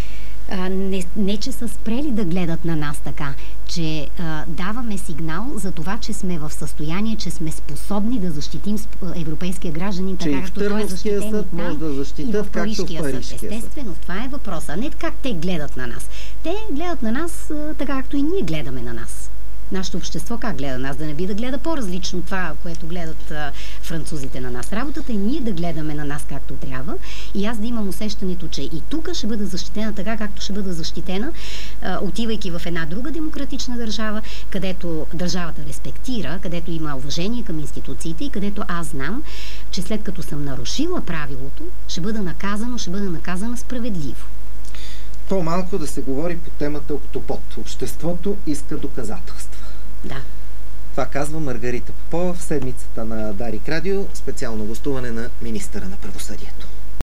А, не, не, че са спрели да гледат на нас така, че а, даваме сигнал за това, че сме в състояние, че сме способни да защитим европейския гражданин, така както той е защитен съд и там, може да защитат, и в Парижкия съд. Естествено, съд. Това е въпроса. Не така те гледат на нас. Те гледат на нас а, така, както и ние гледаме на нас. Нашето общество как гледа нас? Да не би да гледа по-различно това, което гледат а, французите на нас. Работата е ние да гледаме на нас както трябва и аз да имам усещането, че и тук ще бъда защитена така, както ще бъда защитена, а, отивайки в една друга демократична държава, където държавата респектира, където има уважение към институциите и където аз знам, че след като съм нарушила правилото, ще бъда наказано, ще бъда наказана справедливо. По-малко да се говори по темата октопод. Обществото иска доказателства. Да. Това казва Маргарита Попова в седмицата на Дарик Радио, специално гостуване на министъра на правосъдието.